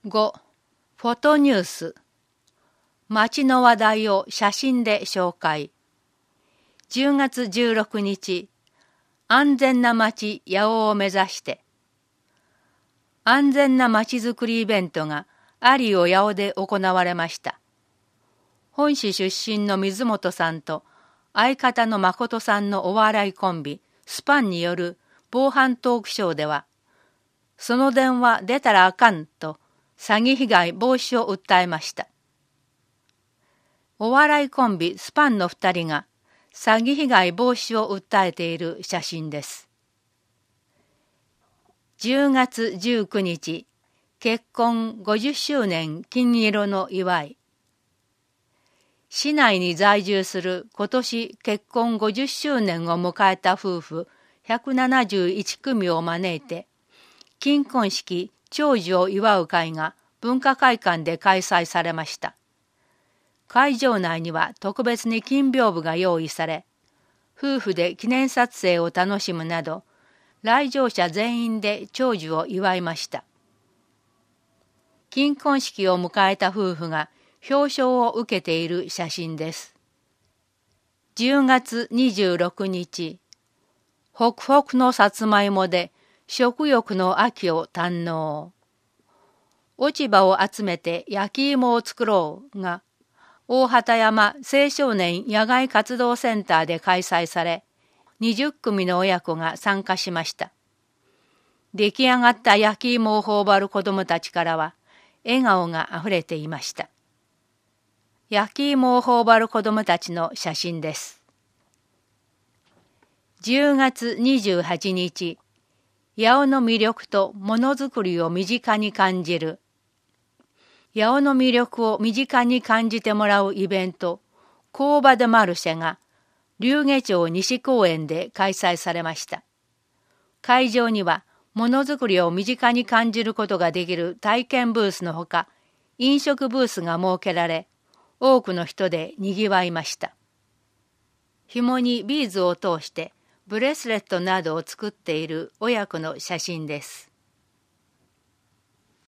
5. フォトニュース。街の話題を写真で紹介。10月16日、安全な街八尾を目指して。安全な街づくりイベントが有尾八尾で行われました。本市出身の水本さんと相方の誠さんのお笑いコンビ、スパンによる防犯トークショーでは、その電話出たらあかんと詐欺被害防止を訴えました。お笑いコンビスパンの2人が詐欺被害防止を訴えている写真です。10月19日、結婚50周年金色の祝い。市内に在住する今年結婚50周年を迎えた夫婦171組を招いて、金婚式長寿を祝う会が文化会館で開催されました。会場内には特別に金屏風が用意され、夫婦で記念撮影を楽しむなど、来場者全員で長寿を祝いました。金婚式を迎えた夫婦が表彰を受けている写真です。10月26日、ホクホクのさつまいもで食欲の秋を堪能。落ち葉を集めて焼き芋を作ろうが、大畑山青少年野外活動センターで開催され、20組の親子が参加しました。出来上がった焼き芋を頬張る子どもたちからは、笑顔があふれていました。焼き芋を頬張る子どもたちの写真です。10月28日、八尾の魅力とものづくりを身近に感じる。八尾の魅力を身近に感じてもらうイベント、工場でマルシェが、龍華町西公園で開催されました。会場には、ものづくりを身近に感じることができる体験ブースのほか、飲食ブースが設けられ、多くの人で賑わいました。紐にビーズを通して、ブレスレットなどを作っている親子の写真です。